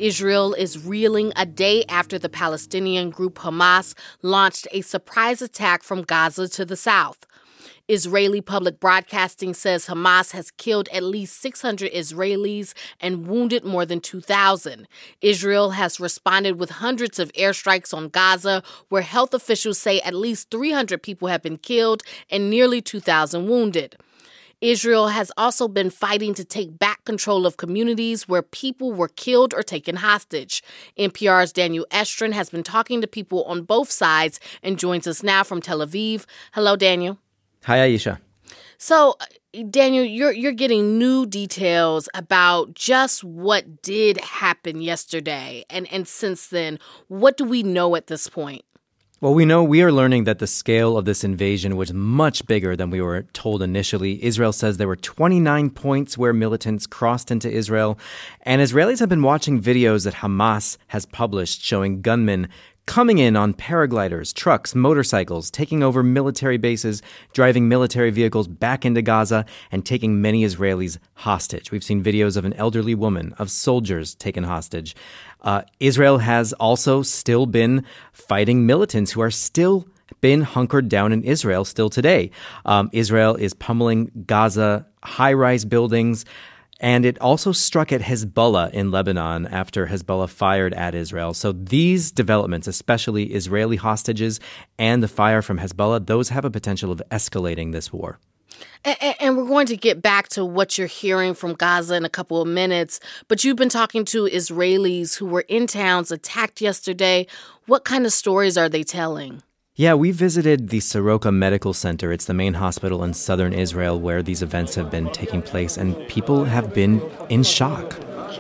Israel is reeling a day after the Palestinian group Hamas launched a surprise attack from Gaza to the south. Israeli public broadcasting says Hamas has killed at least 600 Israelis and wounded more than 2,000. Israel has responded with hundreds of airstrikes on Gaza, where health officials say at least 300 people have been killed and nearly 2,000 wounded. Israel has also been fighting to take back control of communities where people were killed or taken hostage. NPR's Daniel Estrin has been talking to people on both sides and joins us now from Tel Aviv. Hello, Daniel. Hi, Aisha. So, Daniel, you're getting new details about just what did happen yesterday. And since then, what do we know at this point? Well, we are learning that the scale of this invasion was much bigger than we were told initially. Israel says there were 29 points where militants crossed into Israel. And Israelis have been watching videos that Hamas has published showing gunmen coming in on paragliders, trucks, motorcycles, taking over military bases, driving military vehicles back into Gaza, and taking many Israelis hostage. We've seen videos of an elderly woman, of soldiers taken hostage. Israel has also still been fighting militants who are still been hunkered down in Israel still today. Israel is pummeling Gaza high-rise buildings. And it also struck at Hezbollah in Lebanon after Hezbollah fired at Israel. So these developments, especially Israeli hostages and the fire from Hezbollah, those have a potential of escalating this war. And we're going to get back to what you're hearing from Gaza in a couple of minutes. But you've been talking to Israelis who were in towns attacked yesterday. What kind of stories are they telling? Yeah, we visited the Soroka Medical Center. It's the main hospital in southern Israel where these events have been taking place, and people have been in shock.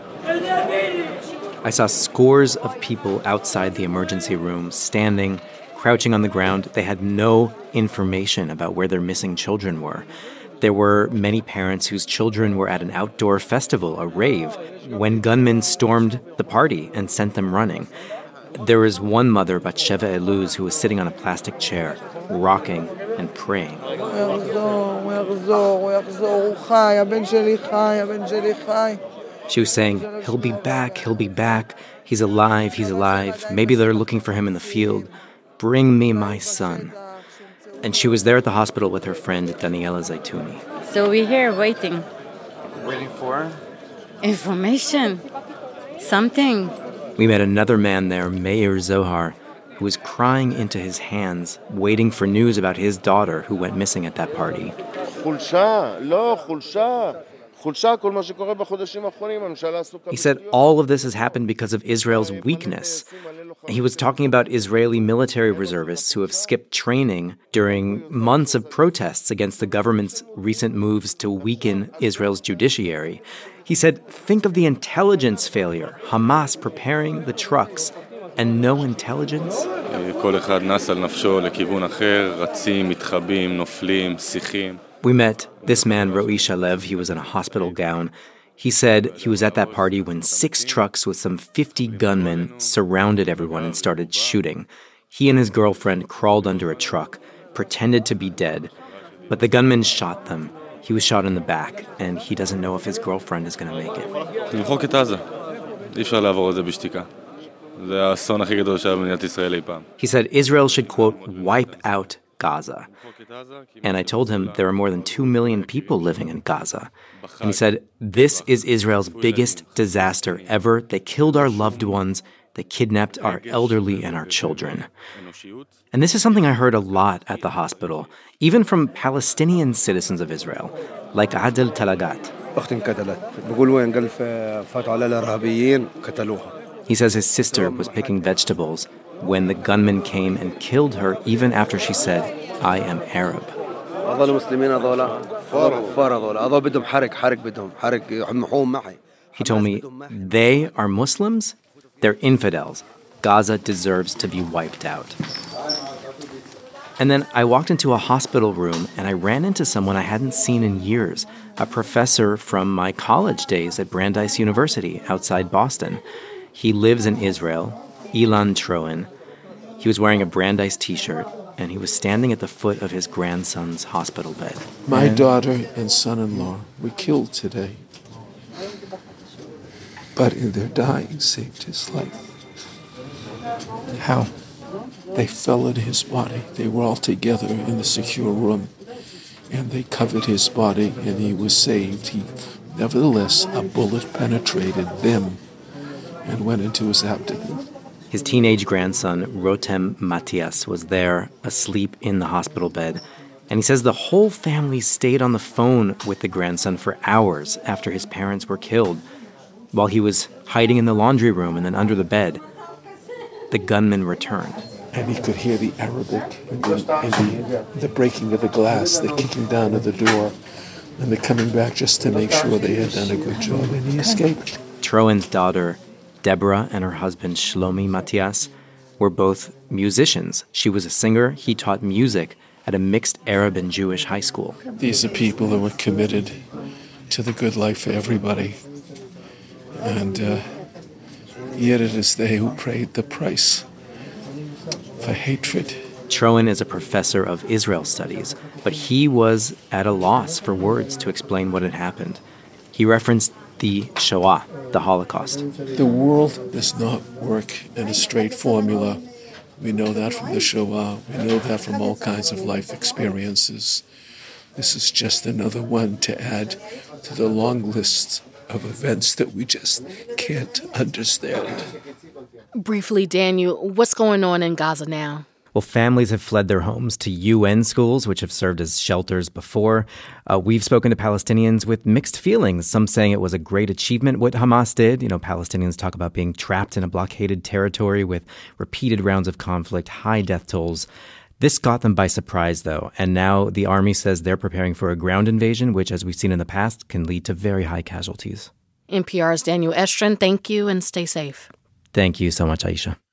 I saw scores of people outside the emergency room, standing, crouching on the ground. They had no information about where their missing children were. There were many parents whose children were at an outdoor festival, a rave, when gunmen stormed the party and sent them running. There was one mother, Batsheva Eluz, who was sitting on a plastic chair, rocking and praying. She was saying, he'll be back, he's alive, maybe they're looking for him in the field. Bring me my son. And she was there at the hospital with her friend, Daniela Zaitouni. So we're here waiting. Waiting for? Information. Something. We met another man there, Meir Zohar, who was crying into his hands, waiting for news about his daughter who went missing at that party. He said all of this has happened because of Israel's weakness. He was talking about Israeli military reservists who have skipped training during months of protests against the government's recent moves to weaken Israel's judiciary. He said, think of the intelligence failure. Hamas preparing the trucks and no intelligence. We met this man, Ro'i Shalev. He was in a hospital gown. He said he was at that party when 6 trucks with some 50 gunmen surrounded everyone and started shooting. He and his girlfriend crawled under a truck, pretended to be dead, but the gunmen shot them. He was shot in the back, and he doesn't know if his girlfriend is going to make it. He said Israel should, quote, wipe out Gaza. And I told him there are more than 2 million people living in Gaza. And he said, this is Israel's biggest disaster ever. They killed our loved ones. They kidnapped our elderly and our children. And this is something I heard a lot at the hospital, even from Palestinian citizens of Israel, like Adel Talagat. He says his sister was picking vegetables when the gunman came and killed her even after she said, I am Arab. He told me, they are Muslims? They're infidels. Gaza deserves to be wiped out. And then I walked into a hospital room and I ran into someone I hadn't seen in years, a professor from my college days at Brandeis University outside Boston. He lives in Israel, Ilan Troen. He was wearing a Brandeis t-shirt and he was standing at the foot of his grandson's hospital bed. My daughter and son-in-law were killed today. but in their dying saved his life. How? They fell in his body. They were all together in the secure room, and they covered his body, and he was saved. Nevertheless, a bullet penetrated them and went into his abdomen. His teenage grandson, Rotem Matias, was there, asleep in the hospital bed. And he says the whole family stayed on the phone with the grandson for hours after his parents were killed, while he was hiding in the laundry room and then under the bed. The gunman returned. And he could hear the Arabic and the breaking of the glass, the kicking down of the door, and the coming back just to make sure they had done a good job, and he escaped. Troen's daughter, Deborah, and her husband, Shlomi Matias, were both musicians. She was a singer. He taught music at a mixed Arab and Jewish high school. These are people who were committed to the good life for everybody. And yet it is they who paid the price for hatred. Troen is a professor of Israel studies, but he was at a loss for words to explain what had happened. He referenced the Shoah, the Holocaust. The world does not work in a straight formula. We know that from the Shoah. We know that from all kinds of life experiences. This is just another one to add to the long list of events that we just can't understand. Briefly, Daniel, what's going on in Gaza now? Well, families have fled their homes to UN schools, which have served as shelters before. We've spoken to Palestinians with mixed feelings, some saying it was a great achievement what Hamas did. You know, Palestinians talk about being trapped in a blockaded territory with repeated rounds of conflict, high death tolls. This caught them by surprise, though, and now the army says they're preparing for a ground invasion, which, as we've seen in the past, can lead to very high casualties. NPR's Daniel Estrin, thank you, and stay safe. Thank you so much, Aisha.